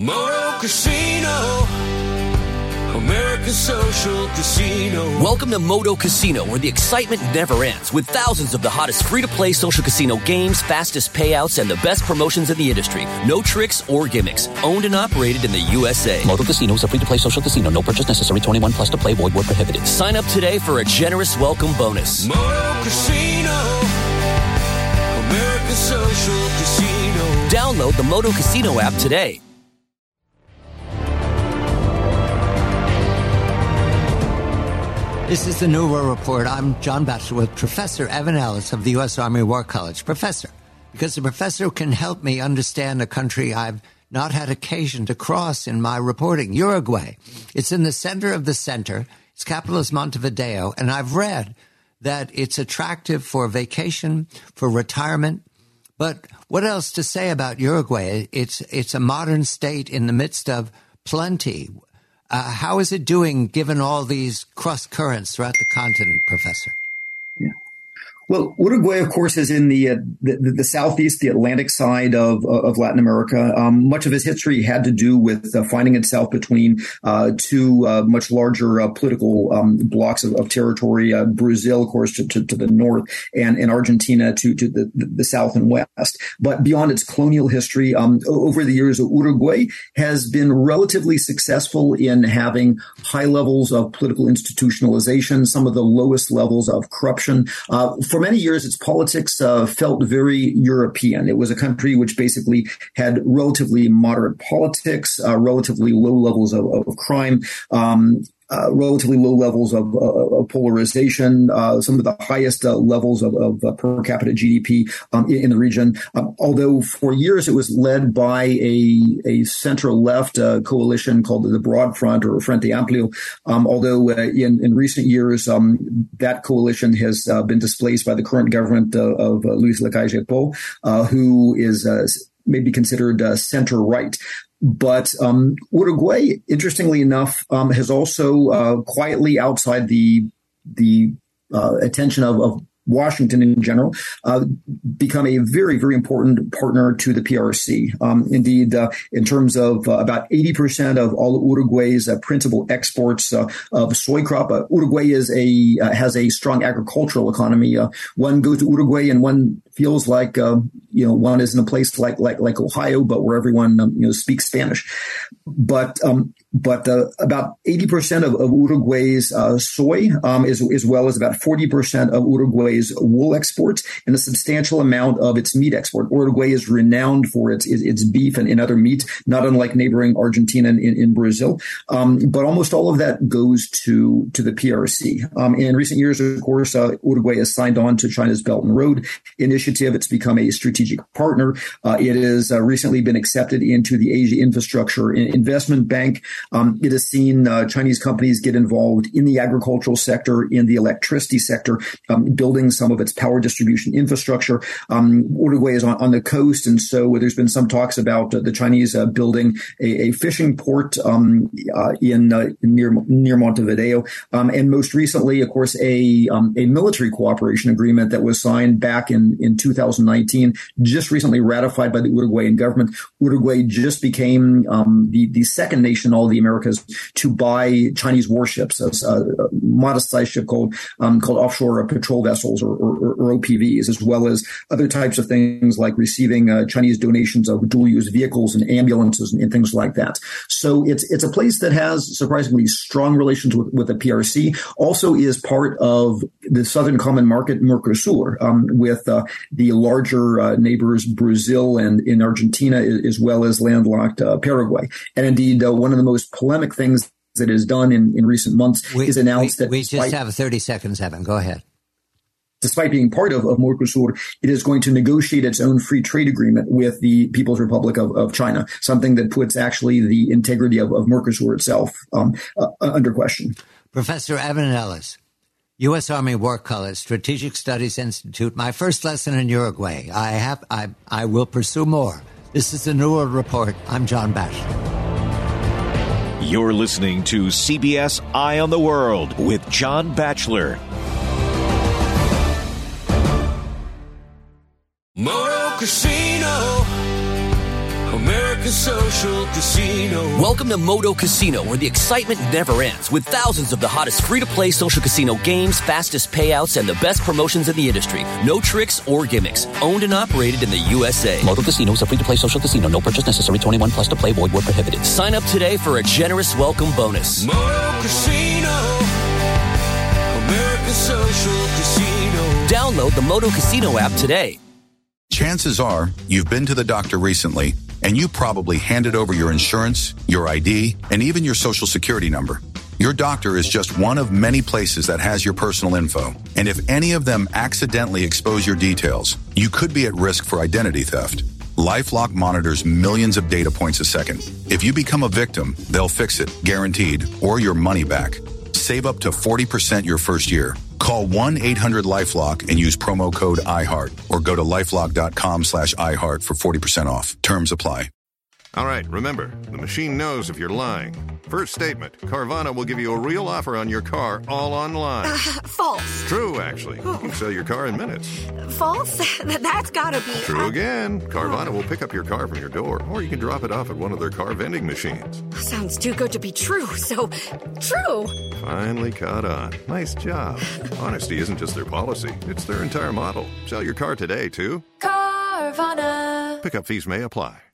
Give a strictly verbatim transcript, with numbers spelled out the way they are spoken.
Moto Casino, American Social Casino. Welcome to Moto Casino, where the excitement never ends, with thousands of the hottest free-to-play social casino games, fastest payouts, and the best promotions in the industry. No tricks or gimmicks. Owned and operated in the U S A. Moto Casino is a free-to-play social casino. No purchase necessary. twenty-one plus to play. Void where prohibited. Sign up today for a generous welcome bonus. Moto Casino, American Social Casino. Download the Moto Casino app today. This is the New World Report. I'm John Batchelor with Professor Evan Ellis of the U S Army War College. Professor, because the professor can help me understand a country I've not had occasion to cross in my reporting, Uruguay. It's in the center of the center. Its capital is Montevideo, and I've read that it's attractive for vacation, for retirement. But what else to say about Uruguay? It's, it's a modern state in the midst of plenty. Uh, how is it doing given all these cross currents throughout the continent, Professor? Yeah. Well, Uruguay, of course, is in the, uh, the the southeast, the Atlantic side of of Latin America. Um, much of its history had to do with uh, finding itself between uh, two uh, much larger uh, political um, blocks of, of territory: uh, Brazil, of course, to, to, to the north, and, and Argentina to to the, the south and west. But beyond its colonial history, um, over the years, Uruguay has been relatively successful in having high levels of political institutionalization, some of the lowest levels of corruption. Uh, For many years, its politics uh, felt very European. It was a country which basically had relatively moderate politics, uh, relatively low levels of, of crime, um, uh, relatively low levels of, uh, of polarization, uh, some of the highest uh, levels of, of uh, per capita G D P um, in, in the region. Um, although for years it was led by a, a center-left uh, coalition called the Broad Front or Frente Amplio. Um, although uh, in, in recent years um, that coalition has uh, been displaced by the current government uh, of uh, Luis Lacalle Pou, uh, who is uh, maybe considered uh, center-right. But um, Uruguay, interestingly enough, um, has also uh, quietly outside the the uh, attention of, of Washington in general, uh, become a very, very important partner to the P R C. Um, indeed, uh, in terms of uh, about eighty percent of all Uruguay's uh, principal exports uh, of soy crop, uh, Uruguay is a uh, has a strong agricultural economy. Uh, one goes to Uruguay and one feels like uh, you know one is in a place like like like Ohio, but where everyone um, you know speaks Spanish. But um, but uh, about eighty percent of, of Uruguay's uh, soy, um, as, as well as about forty percent of Uruguay wool exports and a substantial amount of its meat export. Uruguay is renowned for its its, its beef and, and other meat, not unlike neighboring Argentina and in, in Brazil. Um, but almost all of that goes to to the P R C. Um, in recent years, of course, uh, Uruguay has signed on to China's Belt and Road Initiative. It's become a strategic partner. Uh, it has uh, recently been accepted into the Asia Infrastructure Investment Bank. Um, it has seen uh, Chinese companies get involved in the agricultural sector, in the electricity sector, um, building some of its power distribution infrastructure. Um, Uruguay is on, on the coast, and so there's been some talks about uh, the Chinese uh, building a, a fishing port um, uh, in, uh, near near Montevideo, um, and most recently, of course, a um, a military cooperation agreement that was signed back in in two thousand nineteen, just recently ratified by the Uruguayan government. Uruguay just became um, the the second nation in all the Americas to buy Chinese warships, a, a modest-sized ship called um, called offshore patrol vessels, or, or, or O P Vs, as well as other types of things like receiving uh, Chinese donations of dual-use vehicles and ambulances and, and things like that. So it's it's a place that has surprisingly strong relations with, with the P R C. Also is part of the Southern Common Market, Mercosur, um, with uh, the larger uh, neighbors Brazil and in Argentina, as well as landlocked uh, Paraguay. And indeed, uh, one of the most polemic things that is done in, in recent months we, is announced we, that we despite, just have thirty seconds, Evan. Go ahead. Despite being part of, of Mercosur, it is going to negotiate its own free trade agreement with the People's Republic of, of China, something that puts actually the integrity of, of Mercosur itself um, uh, under question. Professor Evan Ellis, U S Army War College, Strategic Studies Institute. My first lesson in Uruguay. I have. I. I will pursue more. This is the New World Report. I'm John Batchelor. You're listening to C B S Eye on the World with John Batchelor. Moto Casino, American American Social Casino. Welcome to Moto Casino, where the excitement never ends, with thousands of the hottest free-to-play social casino games, fastest payouts, and the best promotions in the industry. No tricks or gimmicks. Owned and operated in the U S A. Moto Casino is a free-to-play social casino. No purchase necessary. twenty-one plus to play. Void where prohibited. Sign up today for a generous welcome bonus. Moto Casino. American Social Casino. Download the Moto Casino app today. Chances are you've been to the doctor recently, and you probably handed over your insurance, your I D, and even your social security number. Your doctor is just one of many places that has your personal info. And if any of them accidentally expose your details, you could be at risk for identity theft. LifeLock monitors millions of data points a second. If you become a victim, they'll fix it, guaranteed, or your money back. Save up to forty percent your first year. Call one eight hundred LifeLock and use promo code iHeart, or go to lifelock.com slash iHeart for forty percent off. Terms apply. All right, remember, the machine knows if you're lying. First statement, Carvana will give you a real offer on your car all online. Uh, false. True, actually. You can sell your car in minutes. False? That's gotta be... True again. Carvana will pick up your car from your door, or you can drop it off at one of their car vending machines. Sounds too good to be true, so true. Finally caught on. Nice job. Honesty isn't just their policy, it's their entire model. Sell your car today, too. Carvana. Pickup fees may apply.